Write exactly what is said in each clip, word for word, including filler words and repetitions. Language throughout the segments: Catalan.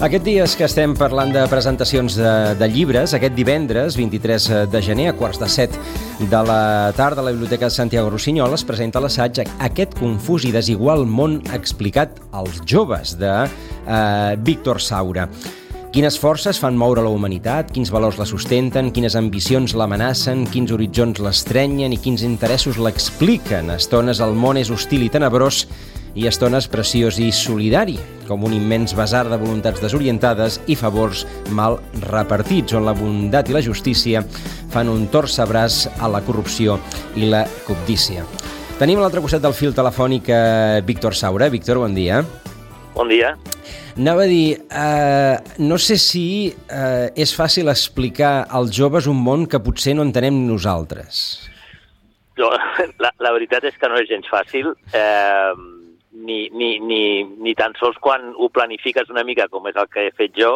Aquest dies que estem parlant de presentacions de, de llibres, aquest divendres, vint-i-tres de gener, a quarts de set de la tarda, a la Biblioteca de Santiago Rossinyol es presenta l'assaig Aquest confús i desigual món explicat als joves, de eh, Víctor Saura. Quines forces fan moure la humanitat, quins valors la sustenten, quines ambicions l'amenacen, quins horitzons l'estrenyen i quins interessos l'expliquen. A estones el món és hostil i tenebrós i a estones preciós i solidari, com un immens basar de voluntats desorientades i favors mal repartits, on la bondat i la justícia fan un torcebraç a la corrupció i la cobdícia. Tenim a l'altre costat del fil telefònic Víctor Saura. Víctor, bon dia. Bon dia. Anava a dir, eh, no sé si eh, és fàcil explicar als joves un món que potser no entenem nosaltres. Jo, la, la veritat és que no és gens fàcil, eh, ni, ni, ni, ni tan sols quan ho planifiques una mica, com és el que he fet jo,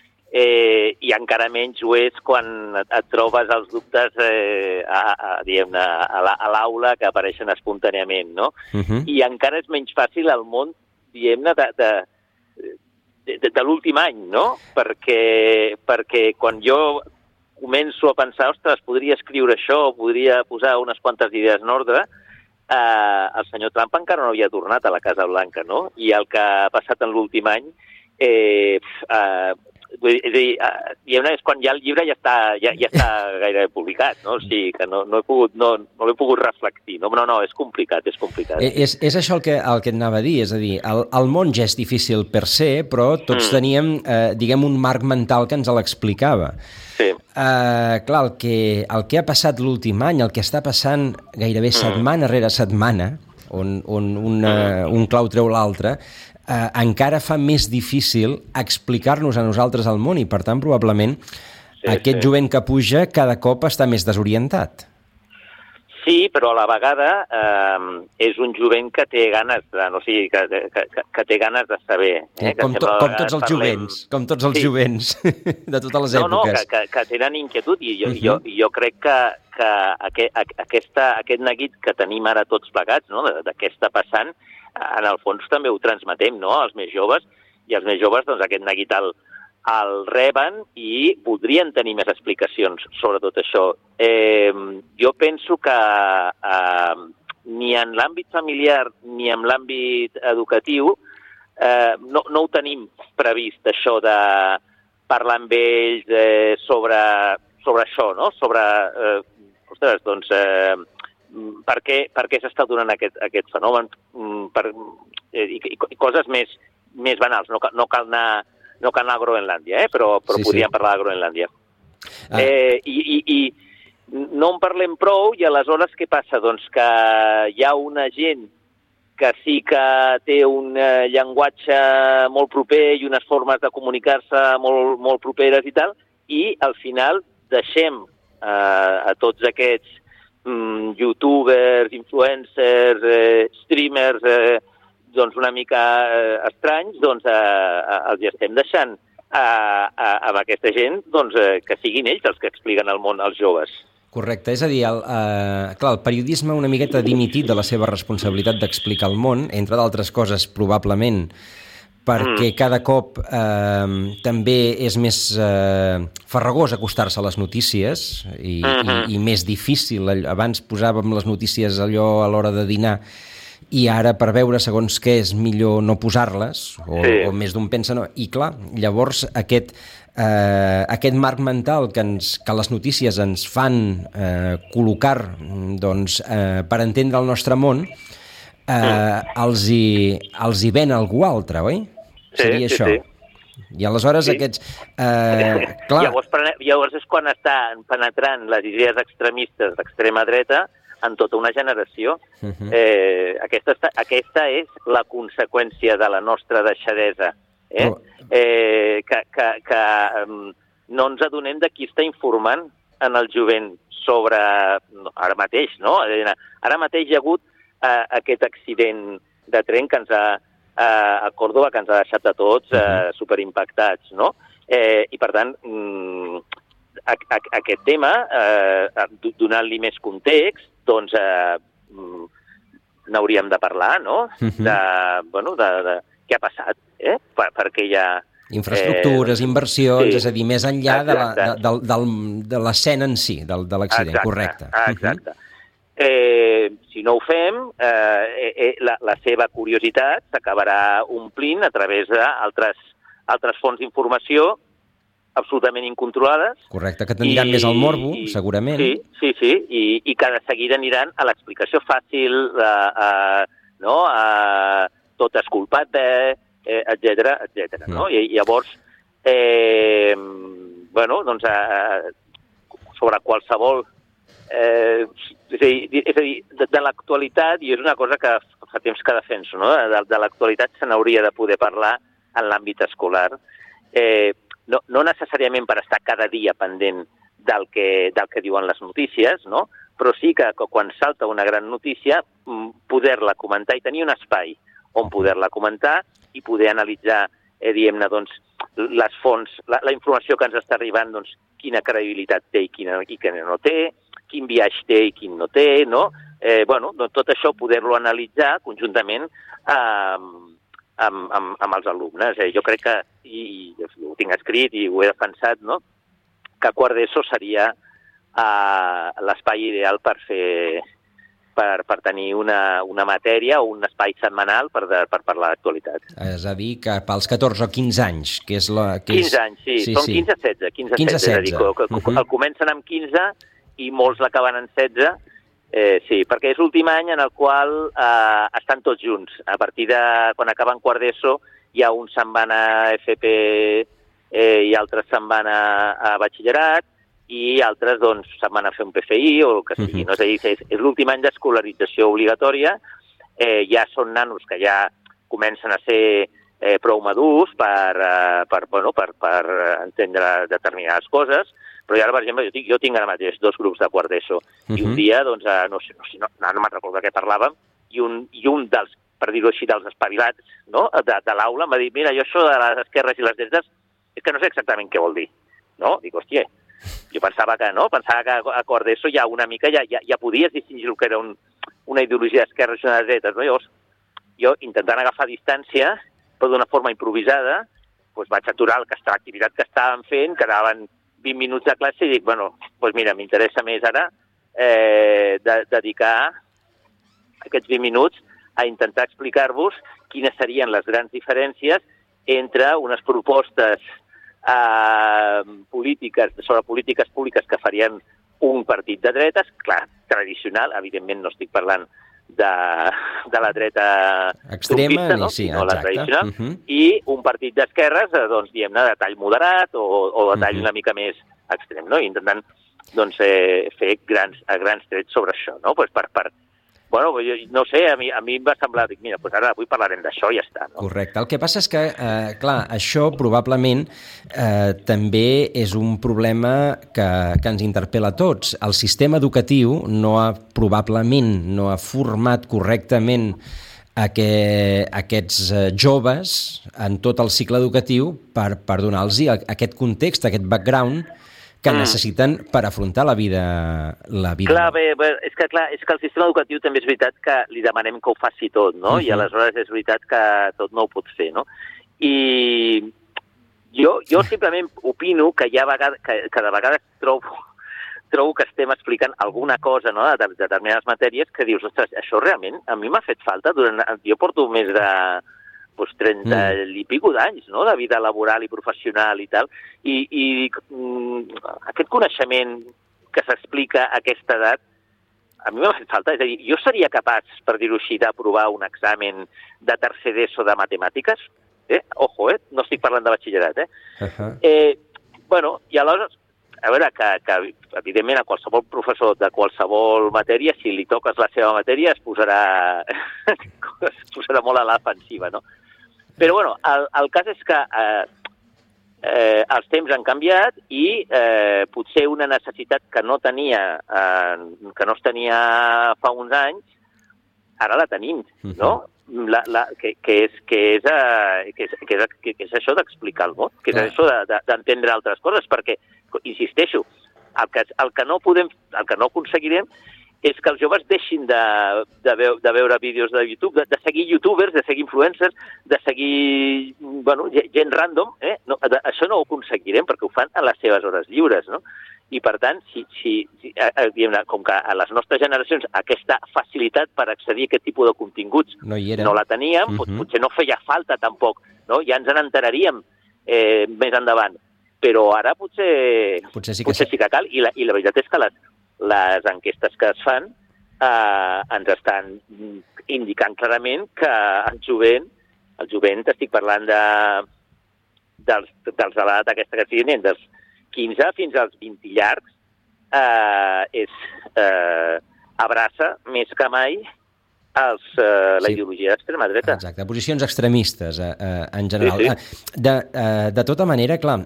eh, i encara menys ho és quan et, et trobes els dubtes eh, a, a, diguem-ne, a l'aula que apareixen espontàniament, no? Uh-huh. I encara és menys fàcil el món, diguem-ne, de... de de, de l'últim any, no? Perquè, perquè quan jo començo a pensar, ostres, podria escriure això, podria posar unes quantes idees en ordre, eh, el senyor Trump encara no havia tornat a la Casa Blanca, no? I el que ha passat en l'últim any, eh, eh, és a dir, eh, és quan ja el llibre ja està, ja, ja està gairebé publicat, no? O sigui que no, no he pogut, no, no l'he pogut reflectir. No, no, no, és complicat, és complicat. És, és això el que, el que et anava a dir, és a dir, el, el món ja és difícil per se, però tots mm. teníem, eh, diguem, un marc mental que ens l'explicava. Sí. Eh, clar, el que, el que ha passat l'últim any, el que està passant gairebé setmana mm. rere setmana, on, on una, mm. un clau treu l'altre, Eh, encara fa més difícil explicar-nos a nosaltres el món i, per tant, probablement sí, aquest sí. jovent que puja cada cop està més desorientat. Sí, però a la vegada eh, és un jovent que té ganes de, no sigui, que, que, que, que té ganes de saber. Eh, com, to, com tots els parlem... jovents, com tots els sí. jovents de totes les no, èpoques. No, que, que, que tenen inquietud i jo, uh-huh. jo, jo crec que, que aquest, aquesta, aquest neguit que tenim ara tots plegats, no, de, de què està passant, en el fons també ho transmetem, no?, als més joves, i els més joves, doncs, aquest neguit el, el reben i voldrien tenir més explicacions sobre tot això. Eh, jo penso que eh, ni en l'àmbit familiar ni en l'àmbit educatiu eh, no, no ho tenim previst, això de parlar amb ells eh, sobre, sobre això, no?, sobre, eh, ostres, doncs... Eh, per què, per què s'està donant aquest, aquest fenomen per, i, i, i coses més, més banals. No, no, cal anar, no cal anar a Groenlàndia, eh? però, però sí, podríem sí. parlar de Groenlàndia. Ah. Eh, i, i, I no en parlem prou i aleshores què passa? Doncs que hi ha una gent que sí que té un eh, llenguatge molt proper i unes formes de comunicar-se molt, molt properes i tal, i al final deixem eh, a tots aquests youtubers, influencers, eh, streamers, eh, doncs una mica eh, estranys, doncs eh, eh, els estem deixant eh, eh, amb aquesta gent doncs, eh, que siguin ells els que expliquen el món als joves. Correcte, és a dir, el, eh, clar, el periodisme una miqueta ha dimitit de la seva responsabilitat d'explicar el món, entre d'altres coses, probablement, perquè cada cop eh, també és més eh, farragós acostar-se a les notícies i, uh-huh. i, i més difícil. Abans posàvem les notícies allò a l'hora de dinar i ara per veure segons què és millor no posar-les o, sí. o més d'un pensa no. I clar, llavors aquest, eh, aquest marc mental que, ens, que les notícies ens fan eh, col·locar doncs, eh, per entendre el nostre món eh, uh-huh. els, hi, els hi ven algú altre, oi? Sí, Seria sí, això. Sí. I aleshores sí. aquests... Eh, clar. Llavors, llavors és quan estan penetrant les idees extremistes d'extrema dreta en tota una generació. Uh-huh. Eh, aquesta, aquesta és la conseqüència de la nostra deixadesa. Eh? Oh. Eh, que que, que um, no ens adonem de qui està informant en el jovent sobre... Ara mateix, no? Ara mateix hi ha hagut eh, aquest accident de tren que ens ha... a Còrdova, que ens ha deixat a tots eh, superimpactats, no? Eh, I, per tant, mm, a, a, aquest tema, eh, donant-li més context, doncs eh, n'hauríem de parlar, no? De, bueno, de, de què ha passat, eh? Per, perquè hi ha Infraestructures, eh, inversions, sí, és a dir, més enllà de, la, de, de, de, de l'escena en si, de, de l'accident, correcte. Exacte. Uh-huh. Eh, si no ho fem, eh, eh, la, la seva curiositat s'acabarà omplint a través d'altres altres fonts d'informació absolutament incontrolades. Correcte, que tindran més al morbo, i, segurament. Sí, sí, sí, i, i que de seguida aniran a l'explicació fàcil, a, a, no? a tot és culpat de, eh, etcètera, etcètera. No? I, i llavors, eh, bueno, doncs, eh, sobre qualsevol Eh, és a dir, és a dir de, de l'actualitat, i és una cosa que fa temps que defenso, no? de, de l'actualitat se n'hauria de poder parlar en l'àmbit escolar, eh, no, no necessàriament per estar cada dia pendent del que, del que diuen les notícies, no? Però sí que, que quan salta una gran notícia poder-la comentar i tenir un espai on poder-la comentar i poder analitzar, eh, diguem-ne, doncs, les fonts, la, la informació que ens està arribant, doncs, quina credibilitat té i quina, i quina no té, quin viatge té i quin no té, no? Eh, bueno, doncs tot això poder-lo analitzar conjuntament eh, amb, amb, amb els alumnes. Eh, jo crec que, i, i ho tinc escrit i ho he defensat, no? Que quart d'ESO seria eh, l'espai ideal per fer per, per tenir una, una matèria o un espai setmanal per, de, per parlar d'actualitat. És a dir, que pels catorze o quinze anys, que és la... Que és... quinze anys, sí, sí són sí. quinze a setze. quinze a setze, és a dir, que, que uh-huh. el comencen amb quinze i molts l'acaben en setze, eh, sí, perquè és l'últim any en el qual eh, estan tots junts. A partir de quan acaben quart d'ESO, ja uns se'n van a F P eh, i altres se'n van a, a batxillerat i altres doncs, se'n van a fer un P F I o el que sigui. Uh-huh. No? És a dir, és, és l'últim any d'escolarització obligatòria, eh, ja són nanos que ja comencen a ser eh, prou madurs per, eh, per, bueno, per, per entendre determinades coses. Però ara, per exemple, jo tinc, jo tinc ara mateix dos grups de quart d'ESO, uh-huh. i un dia, doncs, no sé, no, sé, no, no me'n recordo de què parlàvem, i un, i un dels, per dir-ho així, dels espavilats, no?, de, de l'aula, em va dir, mira, jo això de les esquerres i les dretes, és que no sé exactament què vol dir, no? Dic, hòstia, jo pensava que no, pensava que a quart d'ESO ja una mica ja, ja, ja podies distingir el que era un, una ideologia d'esquerres i una de dretes, no? Llavors, jo, intentant agafar distància, però d'una forma improvisada, doncs vaig aturar l'activitat que estàvem fent, quedaven vint minuts de classe i dic, bueno, doncs mira, m'interessa més ara eh, de, dedicar aquests vint minuts a intentar explicar-vos quines serien les grans diferències entre unes propostes eh, polítiques, sobre polítiques públiques que farien un partit de dretes, clar, tradicional, evidentment no estic parlant de, de la dreta extrema, no? sí, no la tradicional, uh-huh. i un partit d'esquerres, doncs, diguem-ne, de tall moderat o, o de tall uh-huh. una mica més extrem, no? Intentant, doncs, eh, fer grans, grans trets sobre això, no? Pues per, per, bueno, jo, no sé, a mi, a mi em va semblar, dic, mira, pues ara avui parlarem d'això i ja està, no? Correcte. El que passa és que, eh, clar, això probablement eh, també és un problema que, que ens interpel·la a tots. El sistema educatiu no ha, probablement, no ha format correctament aqu- aquests eh, joves en tot el cicle educatiu per, per donar-los aquest context, aquest background que mm. necessiten per afrontar la vida. La vida. Clar, bé, bé, és que clar, és que el sistema educatiu també és veritat que li demanem que ho faci tot, no? Uh-huh. I aleshores és veritat que tot no ho pot fer, no? I jo, jo simplement opino que hi ha vegades, que, que de vegades trobo, trobo que estem explicant alguna cosa, no?, de, de determinades matèries que dius, ostres, això realment a mi m'ha fet falta durant... Jo porto més de... doncs trenta mm. i pico d'anys, no?, de vida laboral i professional i tal, i, i mm, aquest coneixement que s'explica a aquesta edat, a mi m'ha fet falta. És a dir, jo seria capaç, per dir-ho així, d'aprovar un examen de tercer d'ESO de matemàtiques? Eh? Ojo, eh? No estic parlant de batxillerat, eh? Uh-huh. eh bueno, i aleshores, a veure, que, que evidentment a qualsevol professor de qualsevol matèria, si li toques la seva matèria, es posarà, es posarà molt a l'ofensiva, no? Però, bueno, el, el cas és que eh, eh, els temps han canviat i eh, potser una necessitat que no tenia, eh, que no es tenia fa uns anys, ara la tenim, no? La, la, que, que, és, que, és, eh, que, és, que, és, que és això d'explicar el món, que és ah. això d'entendre de, de, altres coses, perquè, insisteixo, el que, el que no podem, el que no aconseguirem és que els joves deixin de, de, veu, de veure vídeos de YouTube, de, de seguir youtubers, de seguir influencers, de seguir bueno, gent random. Eh? No, de, això no ho aconseguirem perquè ho fan a les seves hores lliures, no? I, per tant, si, si, si, eh, com que a les nostres generacions aquesta facilitat per accedir a aquest tipus de continguts no, no la teníem, uh -huh. potser no feia falta tampoc, no? Ja ens n'enteraríem eh, més endavant. Però ara potser, potser, sí, que potser sí que cal, i la, i la veritat és que les, les enquestes que es fan eh, ens estan indicant clarament que el jovent, el jovent, estic parlant de, dels, dels de l'edat aquesta que siguin, dels quinze fins als vint llargs, eh, és, eh, abraça més que mai els, eh, la sí. ideologia d'extrema dreta. Exacte, posicions extremistes eh, eh, en general. Sí, sí. De, eh, de tota manera, clar,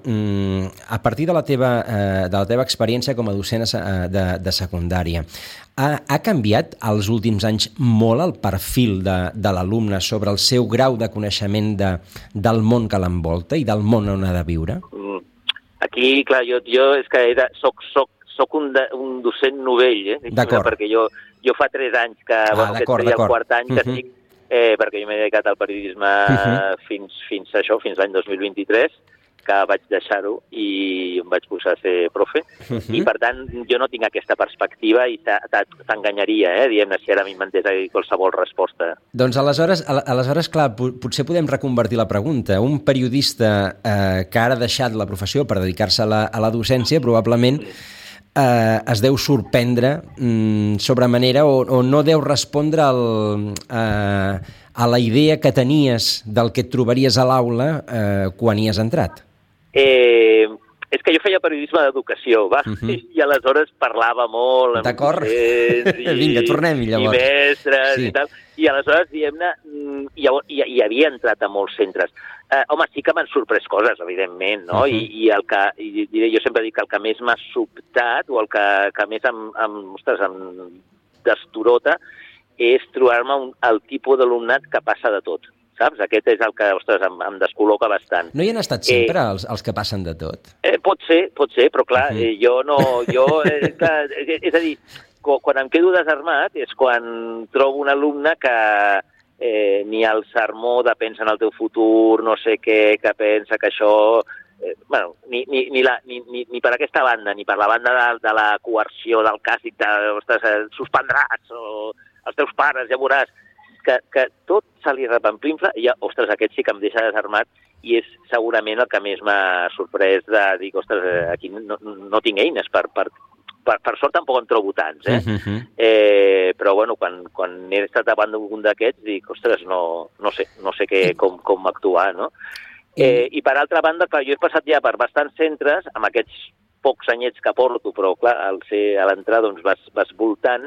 a partir de la teva, eh, de la teva experiència com a docent de, de secundària, ha, ha canviat als últims anys molt el perfil de, de l'alumne sobre el seu grau de coneixement de, del món que l'envolta i del món on ha de viure? Aquí, clar, jo, jo és que era, soc, soc, soc un, de, un docent novell, eh? D'acord. Perquè jo, jo fa tres anys que, ah, bueno, aquest seria el quart any que uh -huh. estic, eh, perquè jo m'he dedicat al periodisme uh -huh. fins, fins a això, fins l'any dos mil vint-i-tres, que vaig deixar-ho i em vaig posar a ser profe, uh -huh. i per tant jo no tinc aquesta perspectiva i t'enganyaria, eh, diguem-ne, si ara m'inventés qualsevol resposta. Doncs aleshores, aleshores clar, potser podem reconvertir la pregunta. Un periodista eh, que ara ha deixat la professió per dedicar-se a, la, a la docència, probablement eh, es deu sorprendre mm, sobre manera o, o no deu respondre al, eh, a la idea que tenies del que et trobaries a l'aula eh, quan hi has entrat. Eh, és que jo feia periodisme d'educació, va? Uh -huh. I aleshores parlava molt amb D'acord. docents i, Vinga, tornem-hi llavors. I mestres sí. i tal. I aleshores, diguem-ne, hi, hi, hi havia entrat a molts centres. Eh, home, sí que m'han sorprès coses, evidentment, no? Uh -huh. I, i el que, i diré, jo sempre dic que el que més m'ha sobtat o el que, que més em, em, ostres, em destorota és trobar-me el tipus d'alumnat que passa de tot. Saps? Aquest és el que, ostres, em, em descol·loca bastant. No hi han estat sempre eh, els, els que passen de tot? Eh, pot ser, pot ser, però clar, uh -huh. eh, jo no... Jo, eh, clar, és, és a dir, quan em quedo desarmat és quan trobo un alumne que eh, ni el sermó de pensa en el teu futur, no sé què, que pensa que això... Eh, bueno, ni, ni, ni, la, ni, ni, ni per aquesta banda, ni per la banda de, de la coerció, del càstig, de, ostres, eh, suspendràs, o els teus pares, ja veuràs, que, que tot se li repampinfla i ja, ostres, aquest sí que em deixa desarmat i és segurament el que més m'ha sorprès de dir, ostres, aquí no, no tinc eines per, per, per, per sort tampoc en trobo tants, eh? Uh-huh. eh però bueno, quan, quan he estat davant d'un d'aquests dic, ostres, no, no sé, no sé què, com, com actuar, no? Eh, I per altra banda, clar, jo he passat ja per bastants centres, amb aquests pocs anyets que porto, però clar, al ser a l'entrada doncs vas, vas voltant,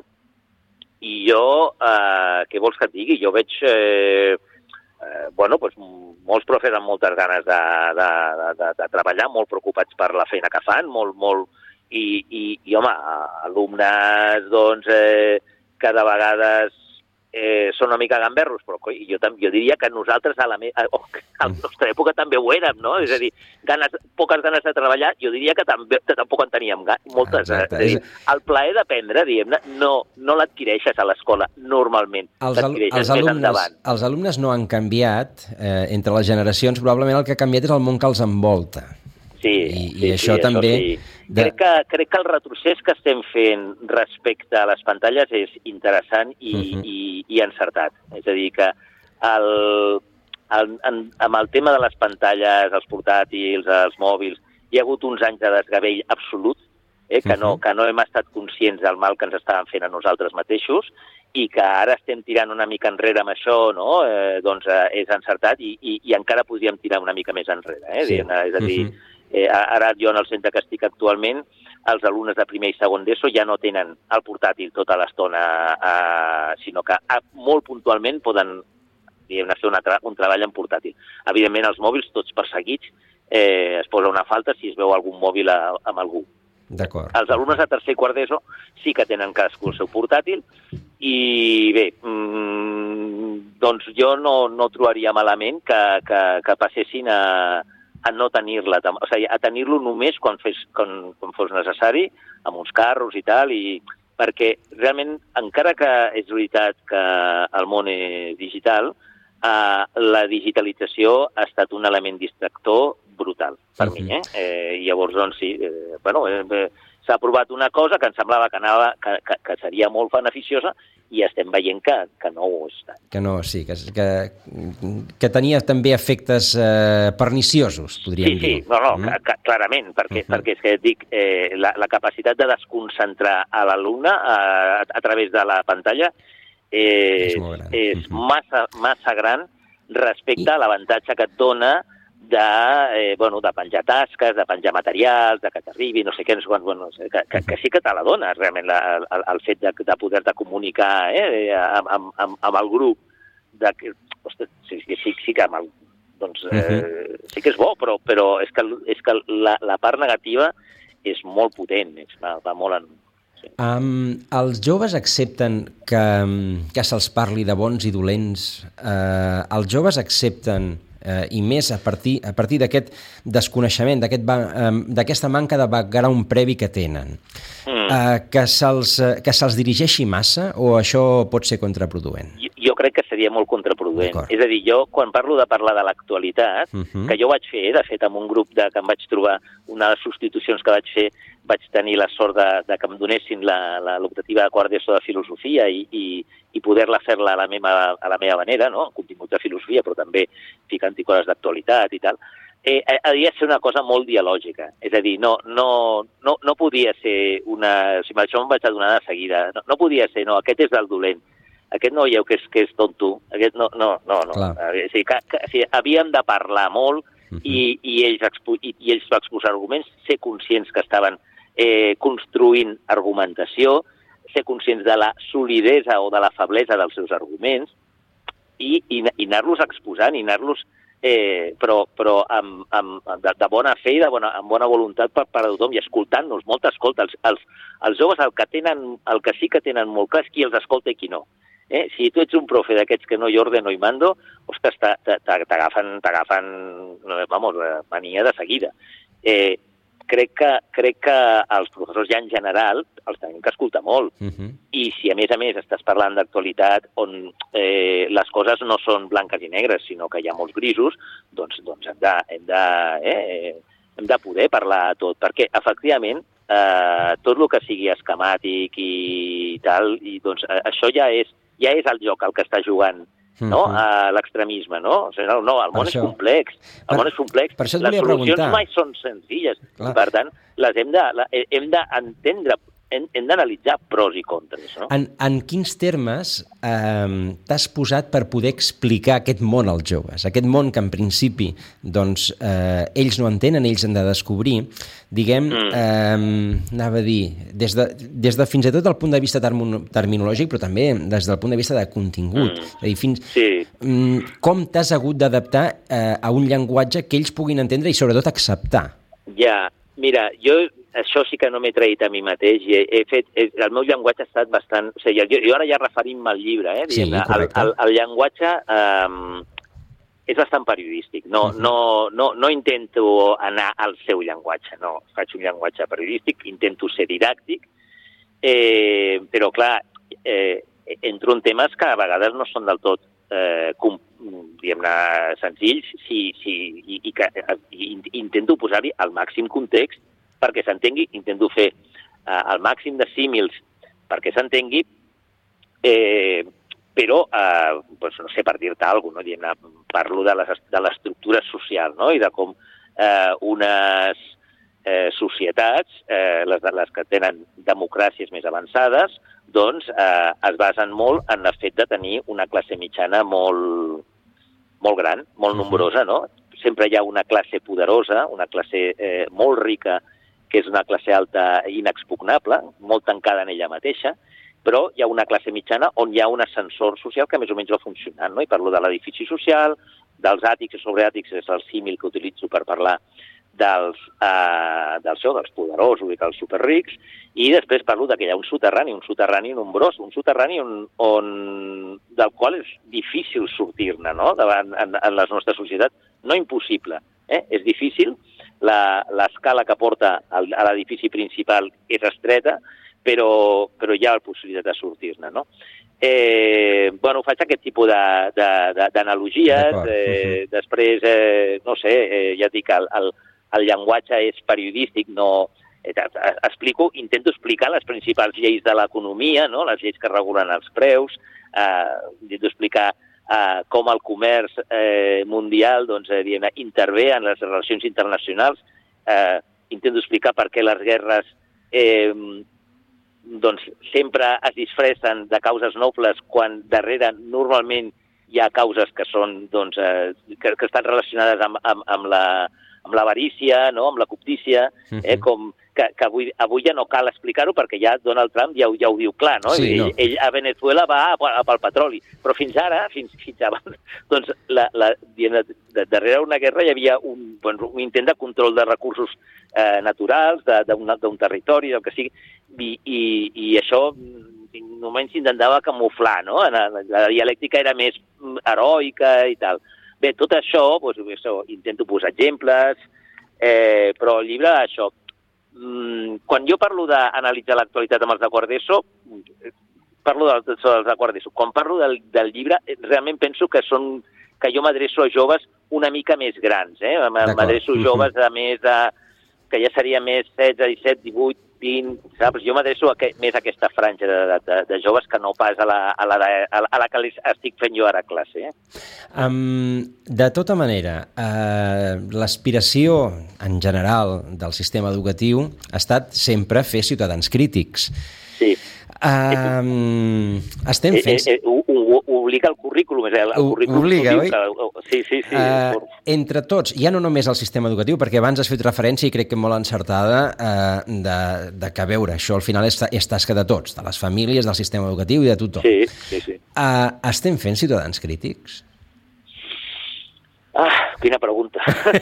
i jo, eh, què vols que et digui? Jo veig, eh, eh, bueno, doncs, molts profes amb moltes ganes de, de, de, de treballar, molt preocupats per la feina que fan, molt, molt, i, i, i home, alumnes, doncs, eh, que de vegades eh, són una mica gamberros, però coi, jo, jo diria que nosaltres a la, me, a, a la nostra època també ho érem, no? És a dir, ganes, poques ganes de treballar, jo diria que, també, que tampoc en teníem moltes. Exacte. És a dir, el plaer d'aprendre, diguem-ne, no, no l'adquireixes a l'escola normalment, els, l'adquireixes els més alumnes, endavant. Els alumnes no han canviat eh, entre les generacions, probablement el que ha canviat és el món que els envolta. Sí, I, sí, i això sí, també... Això sí. de... crec, que, crec que el retrocés que estem fent respecte a les pantalles és interessant i, uh-huh. i, i encertat. És a dir, que el, el, en, amb el tema de les pantalles, els portàtils, els mòbils, hi ha hagut uns anys de desgavell absolut, eh, que, uh-huh. no, que no hem estat conscients del mal que ens estàvem fent a nosaltres mateixos i que ara estem tirant una mica enrere amb això, no? Eh, doncs eh, és encertat i, i, i encara podríem tirar una mica més enrere. Eh? Sí. És a dir, uh-huh. Eh, ara jo en el centre que estic actualment, els alumnes de primer i segon d'ESO ja no tenen el portàtil tota l'estona, eh, sinó que eh, molt puntualment poden diguem-ne, fer una tra un treball en portàtil. Evidentment, els mòbils, tots perseguits, eh, es posa una falta si es veu algun mòbil a, amb algú. D'acord. Els alumnes de tercer i quart d'ESO sí que tenen cadascú el seu portàtil i bé, mmm, doncs jo no, no trobaria malament que, que, que passessin a a no tenir-la, o sigui, a tenir-lo només quan, fes, quan, quan fos necessari, amb uns carros i tal, i perquè realment, encara que és veritat que el món és digital, Uh, la digitalització ha estat un element distractor brutal per uh-huh. mi. Eh? Eh, llavors, doncs, sí, eh, bueno, eh, s'ha aprovat una cosa que em semblava que, anava, que, que, que seria molt beneficiosa i estem veient que, que no ho és tant. Que no, sí, que, que, que tenia també efectes eh, perniciosos, podríem sí, dir. Sí, no, no, mm. que, clarament, perquè, uh-huh. perquè és que et dic, eh, la, la capacitat de desconcentrar a l'alumne a, a través de la pantalla és, és, és massa, massa gran respecte I... a l'avantatge que et dona de, eh, bueno, de penjar tasques, de penjar materials, de que t'arribi, no sé què, no sé quants, bueno, que, que, que sí que te la dona, realment, la, el, el fet de, de poder-te comunicar eh, amb, amb, amb el grup. De, ostres, sí, sí, sí que amb el, doncs, eh, uh-huh. sí que és bo, però, però és que, és que la, la part negativa és molt potent, és, va, va molt en... Um, els joves accepten que, que se'ls parli de bons i dolents? Uh, els joves accepten, uh, i més a partir, a partir d'aquest desconeixement, d'aquest, um, d'aquesta manca de background previ que tenen, mm. uh, que se'ls uh, que se'ls dirigeixi massa o això pot ser contraproduent? Jo, jo crec que seria molt contraproduent. És a dir, jo quan parlo de parlar de l'actualitat, uh-huh. que jo vaig fer, de fet, amb un grup de, que em vaig trobar, una de les substitucions que vaig fer, vaig tenir la sort de, de que em donessin la, la, l'optativa de quart d'ESO de filosofia i, i, i poder-la fer-la a la meva, a la meva manera, no? Contingut de filosofia, però també ficant-hi coses d'actualitat i tal. Eh, havia de ser una cosa molt dialògica, és a dir, no, no, no, no podia ser una... O sigui, això em vaig adonar de seguida. No, no podia ser, no, aquest és del dolent, aquest no veieu que és, que és tonto, aquest no, no, no. no. O sigui, que, que, o sigui, havíem de parlar molt uh-huh. i, i, ells expo, i, i ells va exposar arguments, ser conscients que estaven eh, construint argumentació, ser conscients de la solidesa o de la feblesa dels seus arguments i, i, i anar-los exposant, i anar-los, eh, però, però amb, amb, de, de bona fe i de bona, amb bona voluntat per, per a tothom i escoltant-nos, molta escolta. Els, els, els joves el que, tenen, el que sí que tenen molt clar és qui els escolta i qui no. Eh? Si tu ets un profe d'aquests que no hi ordeno i mando, ostres, t'agafen, t'agafen, vamos, mania de seguida. Eh, crec que, crec que els professors ja en general els tenim que escoltar molt. Uh-huh. I si a més a més estàs parlant d'actualitat on eh, les coses no són blanques i negres, sinó que hi ha molts grisos, doncs, doncs hem, de, hem, de, eh, hem de poder parlar tot, perquè efectivament eh, tot el que sigui esquemàtic i tal, i, doncs, eh, això ja és, ja és el joc el que està jugant, no? Uh-huh. A l'extremisme, no? O sigui, no, no, el món per és això... complex. El per... món és complex. Per això et les solucions preguntar. Mai són senzilles. Clar. Per tant, les hem de, hem d'entendre, hem, hem d'analitzar pros i contres, no? En, en quins termes eh, t'has posat per poder explicar aquest món als joves? Aquest món que en principi doncs, eh, ells no entenen, ells han de descobrir, diguem, mm. eh, anava a dir, des de, des de fins i tot el punt de vista termo, terminològic, però també des del punt de vista de contingut. Mm. És a dir, fins, sí. mm, com t'has hagut d'adaptar eh, a un llenguatge que ells puguin entendre i sobretot acceptar? Ja, mira, jo això sí que no m'he traït a mi mateix i he, he fet, he, el meu llenguatge ha estat bastant... O sigui, jo, jo ara ja referim-me al llibre, eh? Sí, correcte. El, el, el llenguatge eh, és bastant periodístic. No, uh-huh. no, no, no intento anar al seu llenguatge, no. Faig un llenguatge periodístic, intento ser didàctic, eh, però clar, eh, entro en temes que a vegades no són del tot eh, com, diguem-ne, senzills, sí, sí, i, i que i, intento posar-hi el màxim context perquè s'entengui, intento fer eh, el màxim de símils perquè s'entengui, eh, però, eh, doncs, no sé, per dir-te alguna cosa, no? Parlo de, les, de l'estructura social, no? I de com eh, unes eh, societats, eh, les, les que tenen democràcies més avançades, doncs eh, es basen molt en el fet de tenir una classe mitjana molt, molt gran, molt nombrosa, no? Sempre hi ha una classe poderosa, una classe eh, molt rica, que és una classe alta inexpugnable, molt tancada en ella mateixa, però hi ha una classe mitjana on hi ha un ascensor social que més o menys va funcionant, no? I parlo de l'edifici social, dels àtics i sobreàtics, és el símil que utilitzo per parlar dels, eh, dels, dels poderosos i dels superrics, i després parlo que hi ha un soterrani, un soterrani nombrós, un soterrani on, on, del qual és difícil sortir-ne, no? Davant, en, en la nostra societat, no impossible, eh? És difícil, l'escala que porta al, a l'edifici principal és estreta, però, però hi ha la possibilitat de sortir-ne, no? Eh, bueno, faig aquest tipus d'analogies, eh, uh-huh. després, eh, no sé, eh, ja dic, el, el, el llenguatge és periodístic, no... Eh, explico, intento explicar les principals lleis de l'economia, no? Les lleis que regulen els preus, eh, intento explicar eh, com el comerç eh, mundial doncs, eh, diguem, intervé en les relacions internacionals, eh, intento explicar per què les guerres eh, doncs sempre es disfressen de causes nobles quan darrere normalment hi ha causes que són doncs, eh, que, que estan relacionades amb, amb, amb la amb l'avarícia, no? Amb la cobdícia, eh? Com que, que avui, avui ja no cal explicar-ho perquè ja Donald Trump ja, ja ho diu clar, no? Sí, ell, no. ell a Venezuela va a, a, pel petroli, però fins ara, fins, fins abans, doncs la, la, de, darrere una guerra hi havia un, bueno, un intent de control de recursos eh, naturals, d'un territori, del que sigui, i, i, i això només s'intentava camuflar, no? La, la dialèctica era més heroica i tal. Bé, tot això, doncs, això intento posar exemples, eh, però el llibre, això, mmm, quan jo parlo d'analitzar l'actualitat amb els de quart d'ESO, parlo dels, dels de quart d'ESO. Quan parlo del, del llibre, realment penso que són que jo m'adreço a joves una mica més grans, eh? M'adreço a joves de més de, que ja seria més setze, disset, divuit, vint, saps? Jo m'adreço a que, més a aquesta franja de, de, de joves que no pas a la, a la, a la que estic fent jo ara a classe. Eh? Um, de tota manera, uh, l'aspiració en general del sistema educatiu ha estat sempre fer ciutadans crítics. Sí. Um, estem fent... Eh, eh, eh, ho, ho, ho obliga el currículum. El, el currículum obliga, oi? Que, sí, sí, sí. Uh, entre tots, ja no només el sistema educatiu, perquè abans has fet referència, i crec que molt encertada, uh, de, de que, a veure, això al final és, és tasca de tots, de les famílies, del sistema educatiu i de tothom. Sí, sí, sí. Uh, estem fent ciutadans crítics? Ah, quina pregunta.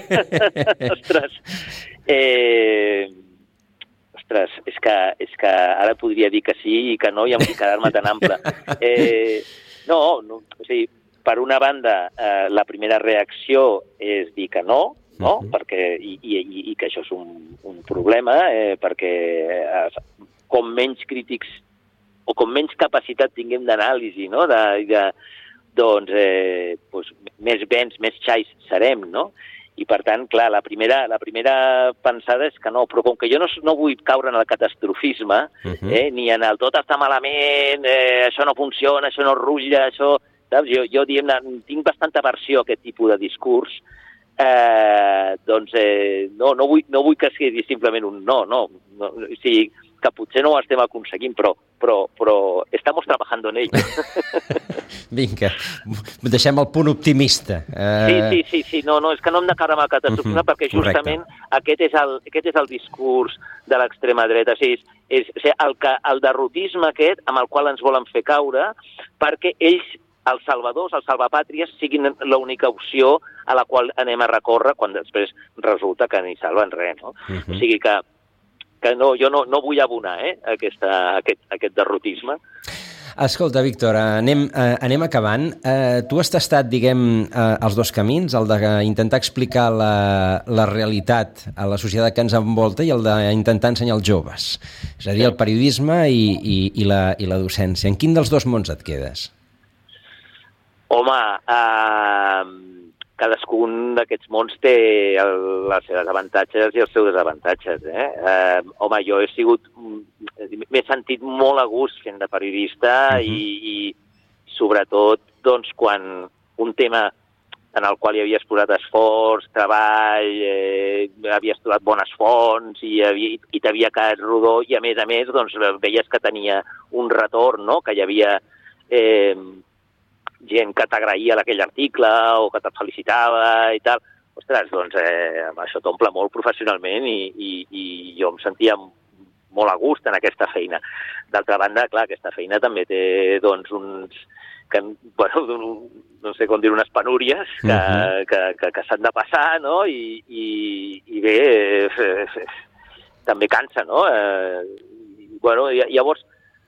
Ostres. Eh... Ostres, és que, és que ara podria dir que sí i que no i quedar-me tan ample. Eh, no, no, o sigui, per una banda, eh, la primera reacció és dir que no, no? Uh-huh. Perquè, i, i, i que això és un, un problema, eh, perquè eh, com menys crítics o com menys capacitat tinguem d'anàlisi, no? de, de, doncs, eh, doncs més vents, més xais serem, no? I, per tant, clar, la primera, la primera pensada és que no, però com que jo no, no vull caure en el catastrofisme, uh-huh. eh, ni en el tot està malament, eh, això no funciona, això no rutlla, això... Saps? Jo, jo diguem, tinc bastanta aversió a aquest tipus de discurs, eh, doncs eh, no, no, vull, no vull que sigui simplement un no, no, no, o sigui, que potser no ho estem aconseguint, però, però, però estamos trabajando en ello. Vinga, deixem el punt optimista. Uh... Sí, sí, sí, sí, no, no, és que no hem de caure amb el catastrofisme, uh-huh. perquè justament aquest és, el, aquest és el discurs de l'extrema dreta, o sigui, és, és, és el, que, el derrotisme aquest amb el qual ens volen fer caure, perquè ells, els salvadors, els salvapàtries, siguin l'única opció a la qual anem a recórrer quan després resulta que ni salven res, no? Uh-huh. O sigui que que no, jo no, no vull abonar eh, aquesta, aquest, aquest derrotisme. Escolta, Víctor, anem, eh, anem acabant. Eh, tu has tastat, diguem, eh, els dos camins, el d'intentar explicar la, la realitat a la societat que ens envolta i el d'intentar ensenyar als joves. És a dir, el periodisme i, i, i, la, i la docència. En quin dels dos mons et quedes? Home, eh... cadascun d'aquests mons té el, les seves avantatges i els seus desavantatges. Eh? Eh, home, jo he sigut... M'he sentit molt a gust fent de periodista uh-huh. i, i sobretot doncs, quan un tema en el qual hi havies posat esforç, treball, eh, havies trobat bones fonts i, havia, i t'havia quedat rodó i a més a més doncs, veies que tenia un retorn, no? Que hi havia... Eh, gent que t'agraïa aquell article o que te felicitava i tal, ostres, doncs eh, això t'omple molt professionalment i, i, i jo em sentia molt a gust en aquesta feina. D'altra banda, clar, aquesta feina també té doncs uns... que, bueno, no sé com dir, unes penúries que, uh-huh. que, que, que s'han de passar, no? I, i, i bé, eh, eh, també cansa, no? Eh, bueno, llavors,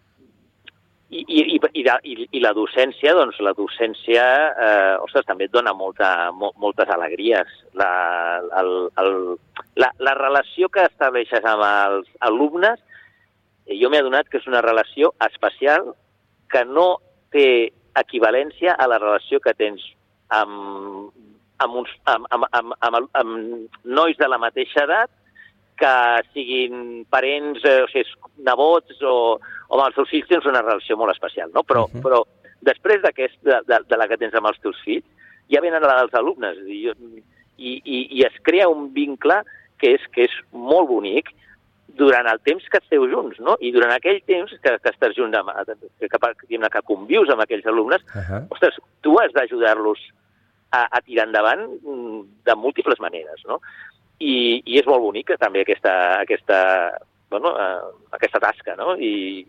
I, i, i, i, i la docència, doncs la docència, eh, ostres, també et dona molta, mo, moltes alegries. La, el, el, la, la relació que estableixes amb els alumnes jo m'he adonat que és una relació especial que no té equivalència a la relació que tens amb, amb, uns, amb, amb, amb, amb, amb nois de la mateixa edat que siguin parents, eh, o sigui, nebots o, o amb els teus fills tens una relació molt especial, no? Però, uh-huh. però després d'aquest, de, de, de la que tens amb els teus fills, ja venen la dels alumnes i, i, i, i es crea un vincle que és, que és molt bonic durant el temps que esteu junts, no? I durant aquell temps que, que estàs junts, amb, que, que, que convius amb aquells alumnes, uh-huh. ostres, tu has d'ajudar-los a, a tirar endavant de múltiples maneres, no? I, i és molt bonica també aquesta, aquesta, bueno, uh, aquesta tasca, no? I,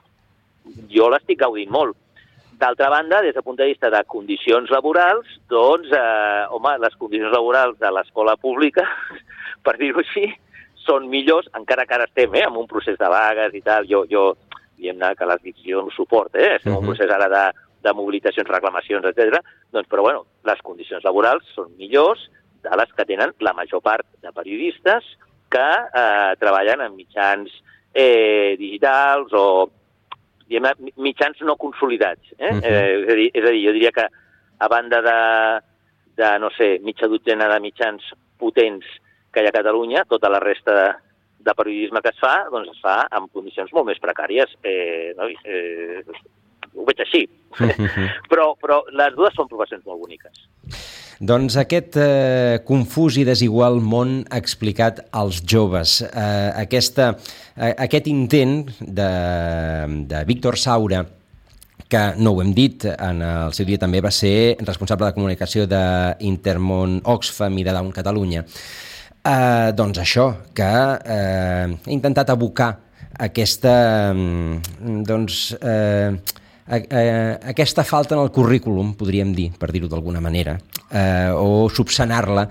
i jo l'estic gaudint molt. D'altra banda, des del punt de vista de condicions laborals, doncs, eh, home, les condicions laborals de l'escola pública, per dir-ho així, són millors, encara que ara estem eh, en un procés de vagues i tal. Jo, jo diguem-ne que les divisions no suport, eh? Estem en un procés ara de, de mobilitzacions, reclamacions, etcètera. Doncs, però, bueno, les condicions laborals són millors de les que tenen la major part de periodistes que eh, treballen en mitjans eh, digitals o diguem-ne, mitjans no consolidats. Eh? Uh-huh. eh, és, a dir, és a dir, jo diria que a banda de, de no sé, mitja dotzena de mitjans potents que hi ha a Catalunya, tota la resta de, de periodisme que es fa, doncs es fa en condicions molt més precàries. Eh, no? eh, ho veig així. Uh-huh. però, però les dues són professions molt boniques. Doncs aquest eh, confús i desigual món explicat als joves, eh, aquesta, eh, aquest intent de, de Víctor Saura, que no ho hem dit, en el seu dia també va ser responsable de comunicació d'Intermón Oxfam i de Down Catalunya, eh, doncs això, que eh, he intentat abocar aquesta, doncs, eh, aquesta falta en el currículum, podríem dir, per dir-ho d'alguna manera, eh, o subsanar-la,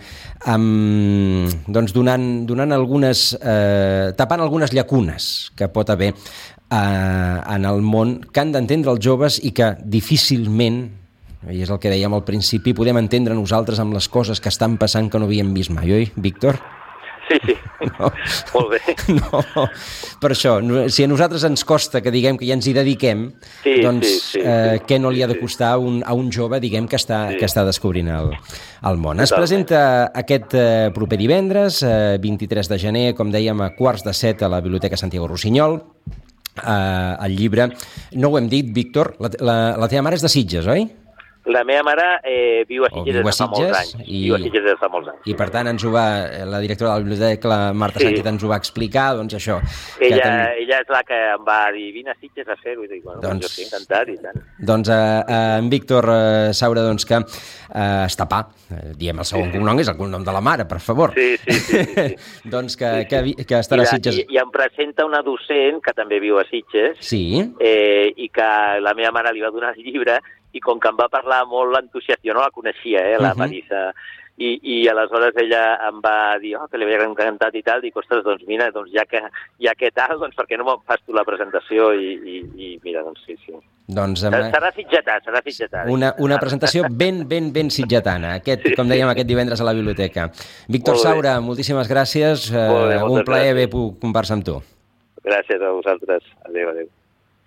amb, doncs donant, donant algunes, eh, tapant algunes llacunes que pot haver eh, en el món que han d'entendre els joves i que difícilment, i és el que dèiem al principi, podem entendre nosaltres amb les coses que estan passant que no havíem vist mai, oi, Víctor? Sí, sí, no. Molt bé. No, per això, si a nosaltres ens costa que diguem que ja ens hi dediquem, sí, doncs sí, sí, eh, què no li ha de costar a un, a un jove, diguem, que està, sí. que està descobrint el, el món. Es presenta aquest eh, proper divendres, eh, vint-i-tres de gener, com dèiem, a quarts de set a la Biblioteca Santiago Rossinyol, eh, el llibre. No ho hem dit, Víctor, la, la, la teva mare és de Sitges, oi? La meva mare eh, viu a Sitges des de fa molts anys. I, viu a Sitges des de fa molts anys. I per tant ens ho va, la directora de la biblioteca, la Marta sí. Sánchez, ens ho va explicar, doncs això. Ella, ten... ella és la que em va dir, vine a Sitges a fer-ho, i dic, bueno, doncs, jo sí, encantat i tant. Doncs eh, en Víctor eh, Saura, doncs que eh, Estapà, eh, diem el segon sí, cognom, és el cognom de la mare, per favor. Sí, sí, sí. sí, sí. doncs que, sí, sí. que, que estarà I, a Sitges. I, I em presenta una docent que també viu a Sitges, sí. eh, i que la meva mare li va donar el llibre, i com que em va parlar molt l'entusiasme, jo no la coneixia, eh, la uh-huh. Marisa, i, i aleshores ella em va dir oh, que li havia encantat i tal, dic, ostres, doncs mira, doncs ja que, ja que tal, doncs per què no me'n fas tu la presentació i, i, i mira, doncs sí, sí. Doncs, serà sitgetà, serà sitgetà. Una, una presentació ben, ben, ben sitgetana, aquest, sí, com dèiem, aquest divendres a la biblioteca. Víctor Saura, moltíssimes gràcies, eh, un plaer haver pogut conversar amb tu. Gràcies a vosaltres, adéu, adéu.